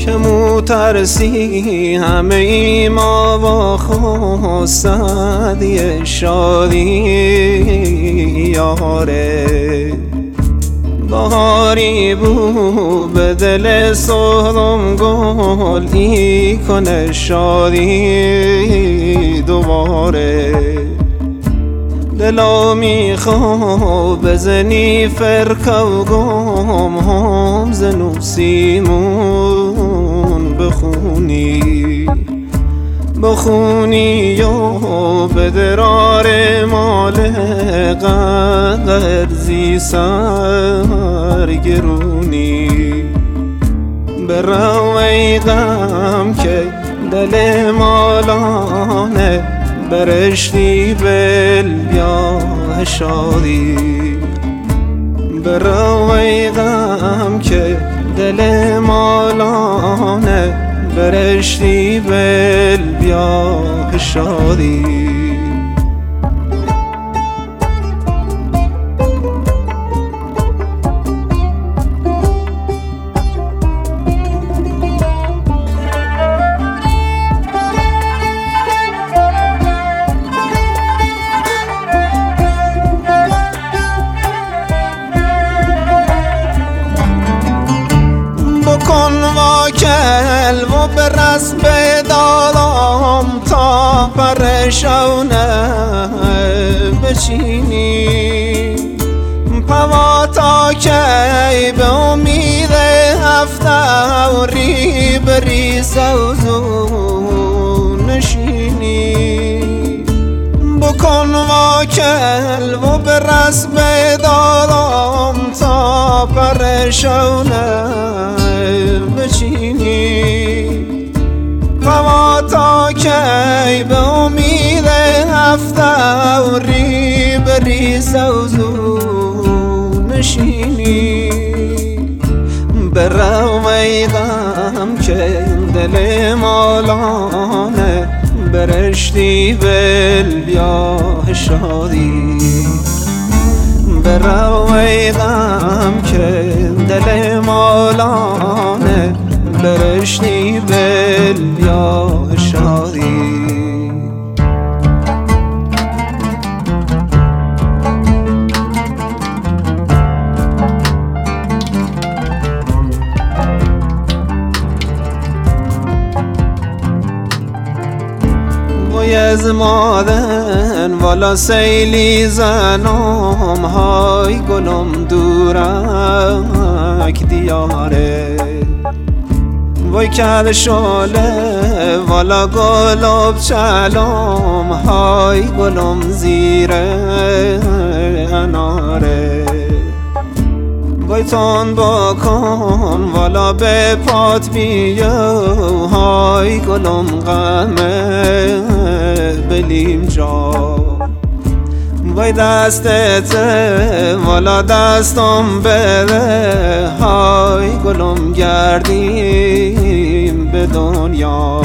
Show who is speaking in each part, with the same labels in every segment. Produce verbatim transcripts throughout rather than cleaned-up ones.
Speaker 1: که مترسی همه ای ما با خواستدی شادی یاره بهاری بو به دل سرم گلی کنه شادی دوباره دلا میخواه بزنی فرقه و گم هم زنو سیمون بخونی بخونی یا به درار مال قرضی سرگرونی برو ای غم که دل مالانه برشتی بل بیا شادی برو ای غم که دل مالانه برشتی بل بیا شادی بکن واکل و برس به دادم تا پرشونه بچینی پوا تا کی به امید هفته و ری بری سوزو نشینی بکن واکل و برس به دادم تا پرشونه بچینی پوا تا کی به امید هفته و ری بری سوزو نشینی برو ای غم که دل مالانه برشتی بل بیا شادی برو ای غم که دل مالانه برشتی بل بیا شادی از مادن والا سیلی زنم های گلم دورک دیاره وای کل شاله والا گلاب چلم های گلم زیره اناره وای تان بکن والا به پات بیو های گلم غمه بلیم جا وای دستت والا دستم بده های گلم گردیم به دنیا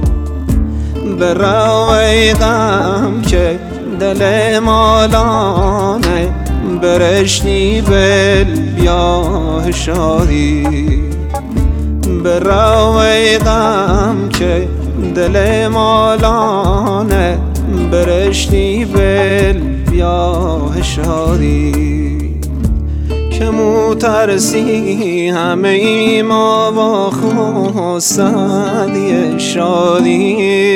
Speaker 1: برو ای غم که دل مالانه برشتی بل بیا شادی برو ای غم که دل مالانه برشتی بل بیا شادی که مترسی همه ای ما با خواستدی شادی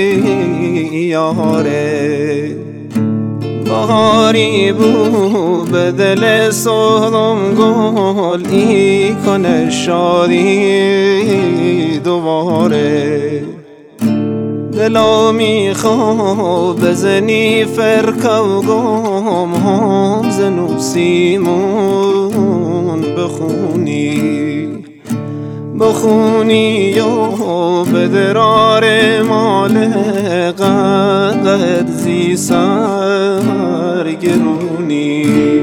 Speaker 1: یاره بهاری بو به دل سرم گلی کنه شادی دوباره دلا میخواه بزنی فرقه و گم هم زنو سیمون بخونی بخونی یا به درار مال قرضی سرگرونی